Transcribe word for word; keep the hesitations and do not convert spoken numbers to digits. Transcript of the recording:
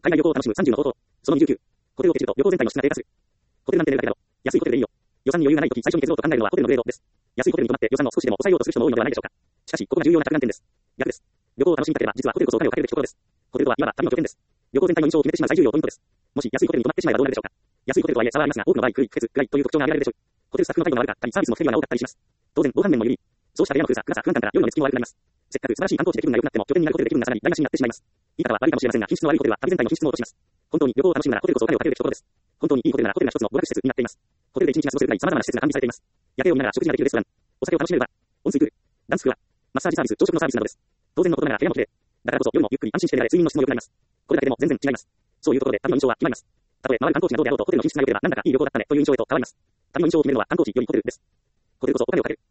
海外旅行を楽しむさんじゅうの方法。そのにじゅうきゅう。ホテルをケチると旅行全体の質が低下する。ホテルなんて寝るだけだろ。安いホテルでいいよ。予算に余裕がないとき最初に削ろうと考えるのはホテルのグレードです。安いホテルに泊まって予算を少しでも抑えようとする人も多いのではないでしょうか。しかし、ここが重要な着眼点です。逆です。旅行を楽しみたければ、実はホテルこそお金をかけるべきところです。ホテルとはいわば旅の拠点です。旅行全体の印象を決めてしまう最重要ポイントです。もし安いホテルに泊まってしまえばどうなるでしょうか。安いホテルとはいえ差はありますが、多くの場合、空気、不潔、暗いという特徴が挙げられるでしょう。ホテルスタッフの態度が悪かったり、サービスの不手際が多かったりします。当然、防犯面も緩い。そうした部屋の空さ、暗さ、不安感から夜の寝つきも悪くなります。せっかく素晴らしい観光地で気分が良くなっても拠点になるホテルで気分がさらに台無しになってしまいます。言い方は悪いかもしれませんが、品質の悪いホテルは旅全体の品質も落とします。本当に旅行を楽しむならホテルこそお金をかけるべきところです。本当にいいホテルならホテルが一つの娯楽施設になっています。ホテルで一日が過ごせるくらい様々な施設が完備されています。夜景を見ながら食事ができるレストラン、お酒を楽しめるバー、温水プール、ダンスクラブ、マッサージサービス、朝食のサービスなどです。当然のことながら部屋も綺麗。だからこそ夜もゆっくり安心して寝られ睡眠の質も良くなります。これだけでも全然違います。そういうところで旅の印象は決まります。たとえ回る観光地がどうであろうとホテルの品質が良ければなんだかいい旅行だったねという印象へと変わります。旅の印象を決めるのは観光地よりホテルです。ホテルこそお金をかける。